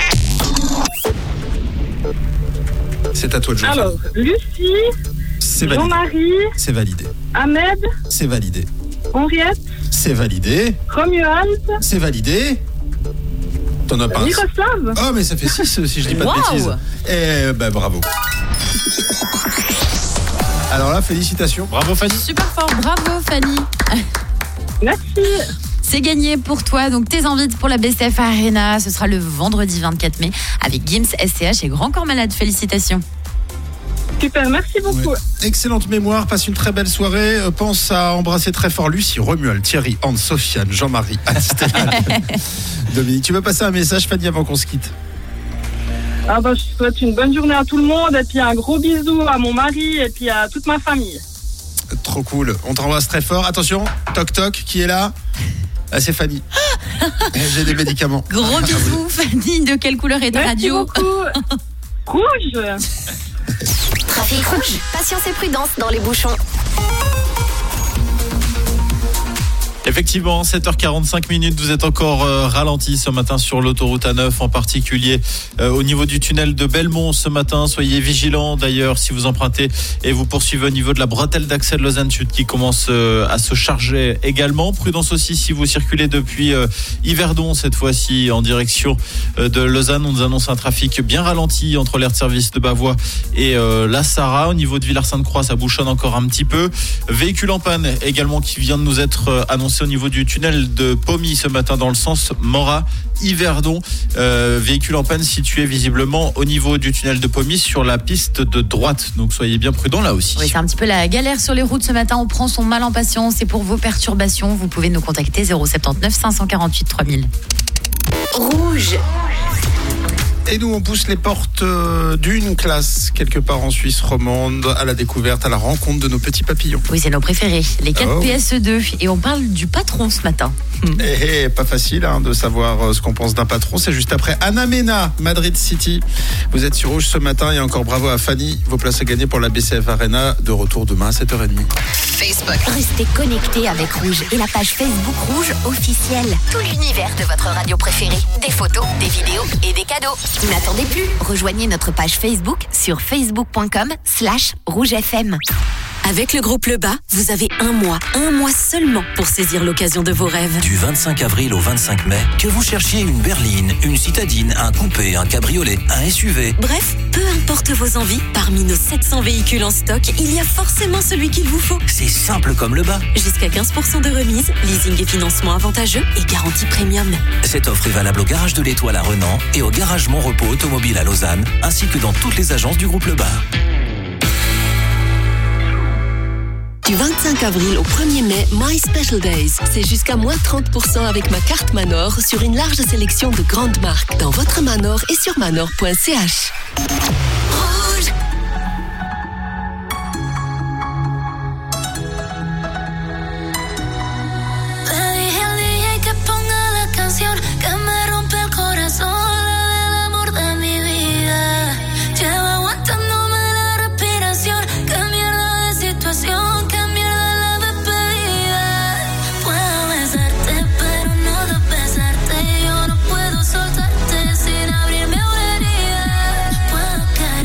C'est à toi de jouer. Alors, Lucie, c'est validé. Jean-Marie, c'est validé. Ahmed, c'est validé. Henriette, c'est validé. Romuald, c'est validé. T'en as pas un. Miroslav. Oh, mais ça fait six si je dis pas wow. de bêtises. Eh ben bravo. Alors là, félicitations. Bravo Fanny. Super fort, bravo Fanny. Merci. C'est gagné pour toi, donc tes invites pour la B C F Arena, ce sera le vendredi vingt-quatre mai avec Gims, S C H et Grand Corps Malade. Félicitations. Super, merci beaucoup. Ouais. Excellente mémoire, passe une très belle soirée. Euh, pense à embrasser très fort Lucie, Romuald, Thierry, Anne, Sofiane, Jean-Marie, Anne, Stella. Dominique, tu veux passer un message, Fanny, avant qu'on se quitte ? Ah bah, je souhaite une bonne journée à tout le monde et puis un gros bisou à mon mari et puis à toute ma famille. Trop cool, on t'embrasse très fort. Attention, toc toc, qui est là ? Ah, c'est Fanny. J'ai des médicaments. Gros bisous, Fanny. De quelle couleur est ta Merci radio ? beaucoup. Rouge. Trafic rouge. Patience et prudence dans les bouchons. Effectivement, sept heures quarante-cinq minutes, vous êtes encore euh, ralenti ce matin sur l'autoroute A neuf, en particulier euh, au niveau du tunnel de Belmont ce matin. Soyez vigilants d'ailleurs si vous empruntez et vous poursuivez au niveau de la bretelle d'accès de Lausanne Sud qui commence euh, à se charger également. Prudence aussi si vous circulez depuis euh, Yverdon, cette fois-ci en direction euh, de Lausanne. On nous annonce un trafic bien ralenti entre l'aire de service de Bavois et euh, la Sarah. Au niveau de Villars-Sainte-Croix, ça bouchonne encore un petit peu. Véhicule en panne également qui vient de nous être euh, annoncé au niveau du tunnel de Pommy ce matin dans le sens Morat-Yverdon. Euh, véhicule en panne situé visiblement au niveau du tunnel de Pommy sur la piste de droite. Donc soyez bien prudents là aussi. Oui, c'est un petit peu la galère sur les routes ce matin. On prend son mal en patience et pour vos perturbations, vous pouvez nous contacter zéro soixante-neuf cinq cent quarante-huit trois mille. Rouge. Et nous, on pousse les portes d'une classe quelque part en Suisse romande à la découverte, à la rencontre de nos petits papillons. Oui, c'est nos préférés, les quatre Oh. P S E deux. Et on parle du patron ce matin. Eh, eh, pas facile hein, de savoir euh, ce qu'on pense d'un patron. C'est juste après Anna Mena, Madrid City. Vous êtes sur Rouge ce matin et encore bravo à Fanny. Vos places à gagner pour la B C F Arena. De retour demain à sept heures trente. Facebook. Restez connectés avec Rouge et la page Facebook Rouge officielle. Tout l'univers de votre radio préférée. Des photos, des vidéos et des cadeaux. N'attendez plus. Rejoignez notre page Facebook sur facebook.com slash rougefm. Avec le groupe Le Bas, vous avez un mois, un mois seulement pour saisir l'occasion de vos rêves. Du vingt-cinq avril au vingt-cinq mai, que vous cherchiez une berline, une citadine, un coupé, un cabriolet, un S U V. Bref, peu importe vos envies, parmi nos sept cents véhicules en stock, il y a forcément celui qu'il vous faut. C'est simple comme Le Bas. Jusqu'à quinze pour cent de remise, leasing et financement avantageux et garantie premium. Cette offre est valable au garage de l'Étoile à Renan et au garage Mon Repos Automobile à Lausanne, ainsi que dans toutes les agences du groupe Le Bas. Du vingt-cinq avril au premier mai, My Special Days. C'est jusqu'à moins trente pour cent avec ma carte Manor sur une large sélection de grandes marques dans votre Manor et sur manor point c h. Rouge. Le dije al D J que ponga la canción que me rompe el corazón, la del amor de mi vida. Lleva aguantándome la respiración, qué mierda de situación, qué mierda la despedida. Puedo besarte, pero no de besarte. Yo no puedo soltarte sin abrirme una herida. Puedo caer.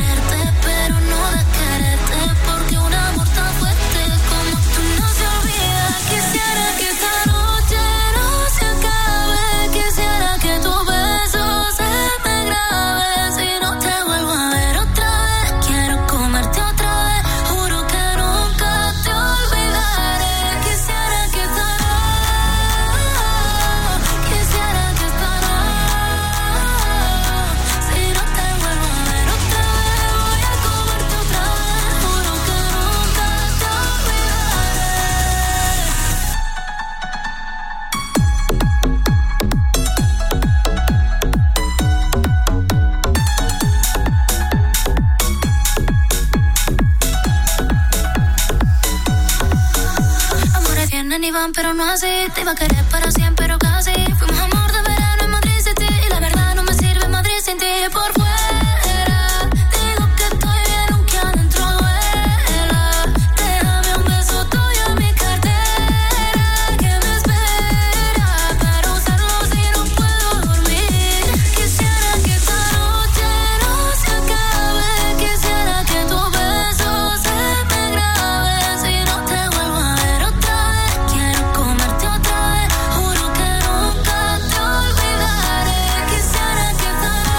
minivan, pero no así. Te iba a querer para siempre, pero casi. Fuimos amor de verano en Madrid City. Y la verdad no me sirve Madrid sin ti. Por fuera, digo que estoy bien, aunque adentro duela. Déjame un beso tuyo en mi cartera, que me espera para usarlo si no puedo dormir. Quisiera que esta noche no se acabe. Quisiera que tu beso se me grabe. Si no te vuelvo a ver otra vez, quiero comerte otra vez. Juro que nunca te olvidaré. Quisiera que esta noche,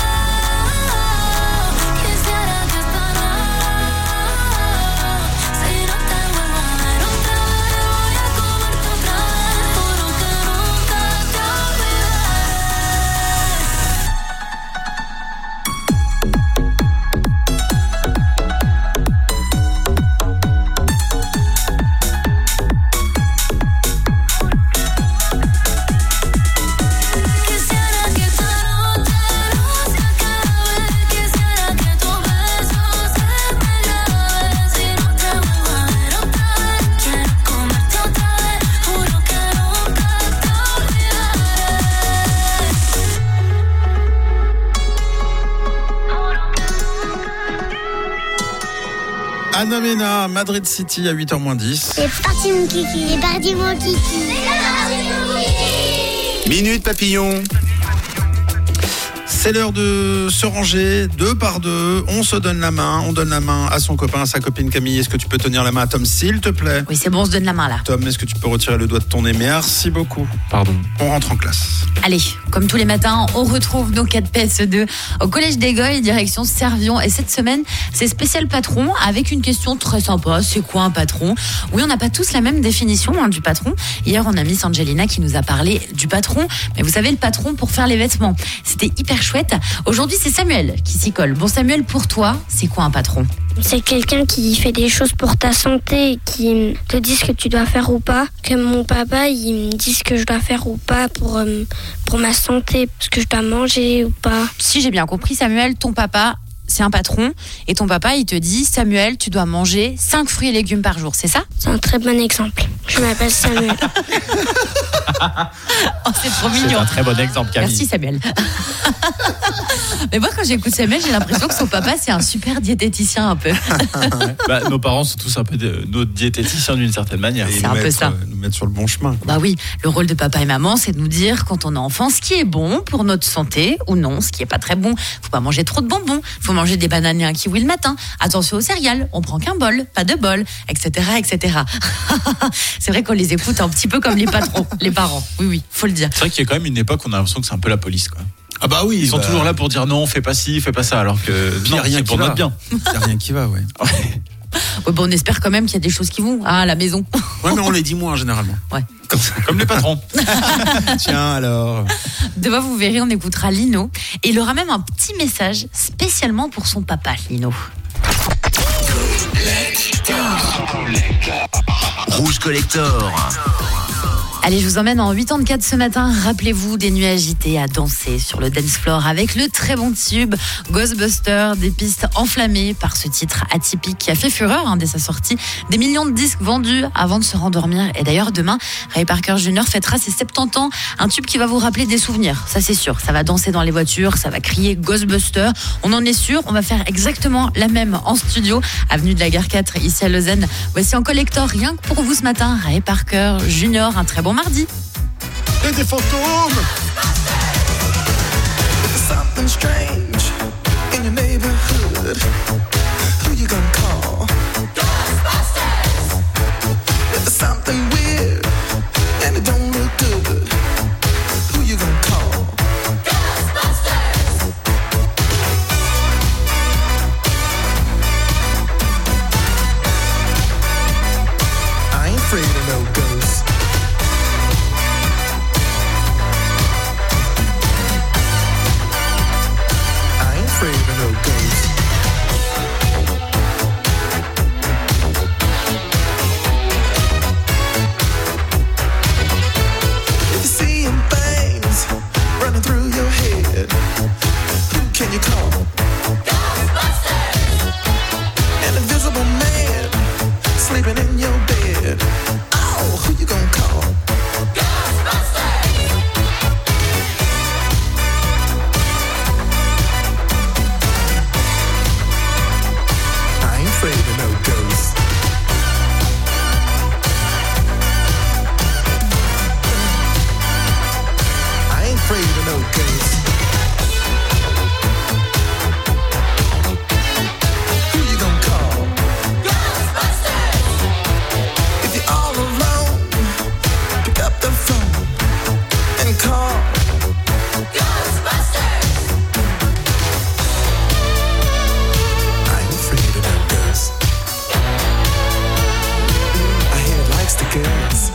quisiera que esta noche, si no te vuelvo a ver otra vez, voy a comerte otra vez. Juro que nunca te Quisiera que esta noche no se acabe. Quisiera que tu beso se me grabe. Si no te vuelvo a ver otra vez, quiero comerte otra vez. Juro que nunca te Anna Mena, Madrid City à huit heures moins dix. C'est parti mon kiki, c'est parti mon kiki. Minute papillon. C'est l'heure de se ranger deux par deux. On se donne la main. On donne la main à son copain, à sa copine Camille. Est-ce que tu peux tenir la main à Tom, s'il te plaît? Oui, c'est bon, on se donne la main là. Tom, est-ce que tu peux retirer le doigt de ton nez? Merci beaucoup. Pardon. On rentre en classe. Allez, comme tous les matins, on retrouve nos quatre P S E deux au Collège d'Egoy, direction Servion. Et cette semaine, c'est spécial patron avec une question très sympa. C'est quoi un patron? Oui, on n'a pas tous la même définition hein, du patron. Hier, on a Miss Angelina qui nous a parlé du patron. Mais vous savez, le patron pour faire les vêtements. C'était hyper chouette. Aujourd'hui, c'est Samuel qui s'y colle. Bon, Samuel, pour toi, c'est quoi un patron? C'est quelqu'un qui fait des choses pour ta santé et qui te dit ce que tu dois faire ou pas. Comme mon papa, il me dit ce que je dois faire ou pas pour, euh, pour ma santé, ce que je dois manger ou pas. Si j'ai bien compris, Samuel, ton papa, c'est un patron. Et ton papa, il te dit, Samuel, tu dois manger cinq fruits et légumes par jour, c'est ça? C'est un très bon exemple. Je m'appelle Samuel. Oh, c'est trop mignon. C'est un très bon exemple, Camille. Merci, Samuel. Mais moi, quand j'écoute Samuel, j'ai l'impression que son papa, c'est un super diététicien un peu. Bah, nos parents sont tous un peu de, nos diététiciens d'une certaine manière. C'est un peu ça. Euh, nous mettre sur le bon chemin. Bah oui, le rôle de papa et maman, c'est de nous dire quand on est enfant ce qui est bon pour notre santé ou non, ce qui est pas très bon. Faut pas manger trop de bonbons, faut manger des bananes et un kiwi le matin. Attention aux céréales, on prend qu'un bol, pas de bol, et cetera, et cetera. C'est vrai qu'on les écoute un petit peu comme les patrons, les parents. Oui, oui, faut le dire. C'est vrai qu'il y a quand même une époque où on a l'impression que c'est un peu la police, quoi. Ah bah oui. Ils sont bah... toujours là pour dire non, fais pas ci, fais pas ça, alors que il y a rien c'est pour qui va. notre bien. Il y a rien qui va, ouais. Ouais, bon, on espère quand même qu'il y a des choses qui vont hein, à la maison. Ouais, mais on les dit moins généralement. Ouais. Comme ça. Comme les patrons. Tiens alors. Demain, vous verrez, on écoutera Lino. Et il aura même un petit message spécialement pour son papa, Lino. Rouge Collector. Allez, je vous emmène en quatre-vingt-quatre ce matin. Rappelez-vous des nuits agitées à danser sur le dance floor avec le très bon tube Ghostbusters, des pistes enflammées par ce titre atypique qui a fait fureur hein, dès sa sortie. Des millions de disques vendus avant de se rendormir. Et d'ailleurs, demain, Ray Parker Junior fêtera ses soixante-dix ans. Un tube qui va vous rappeler des souvenirs, ça c'est sûr. Ça va danser dans les voitures, ça va crier Ghostbusters. On en est sûr, on va faire exactement la même en studio, avenue de la Gare quatre, ici à Lausanne. Voici en collector, rien que pour vous ce matin, Ray Parker Junior, un très bon mardi. Et des fantômes. Something strange in your neighborhood. Who you gonna call? Ghostbusters! There's something weird and it don't look good. Who you gonna call? Ghostbusters! I ain't afraid of no ghosts. Afraid of no ghosts. If you're seeing things running through your head, who can you call? Ghostbusters! An invisible man sleeping in your bed. Oh, who girls.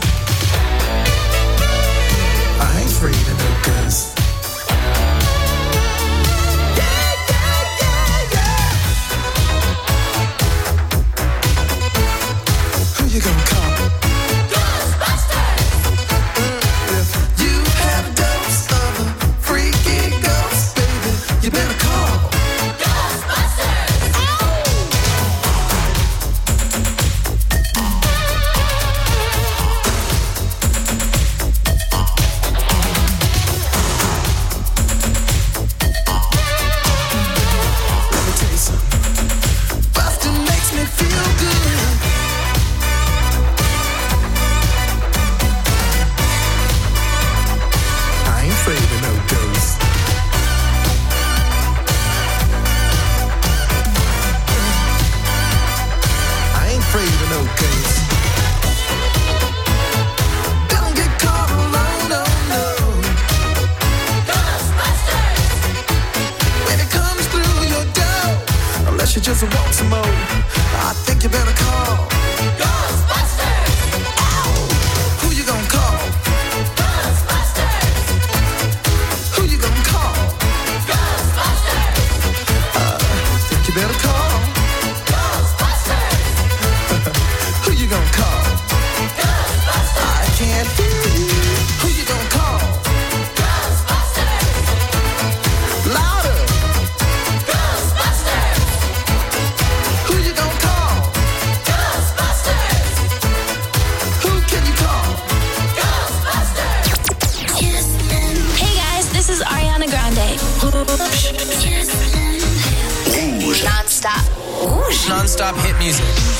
I ain't afraid of no girls. Yeah, yeah, yeah, yeah. Who you gonna call? Ghostbusters! If you have a dose of a freaky ghost, baby, you better call Ghostbusters! Oh! Let me tell you something. Bustin' makes me feel good. I ain't afraid of no ghosts. I ain't afraid of no ghosts. Don't get caught alone, no, no. Ghostbusters! When it comes through your door, unless you just want some more, I think you better call Ghostbusters! Ow! Who you gonna call? Ghostbusters! Who you gonna call? Ghostbusters! Uh, think you better call Ghostbusters! Who you gonna call? Ghostbusters! I can't hear you. Who you gonna call? Ghostbusters! Louder! Ghostbusters! Who you gonna call? Ghostbusters! Who can you call? Ghostbusters! Hey guys, this is Ariana Grande. Rouge. Non-stop. Non-stop hit music.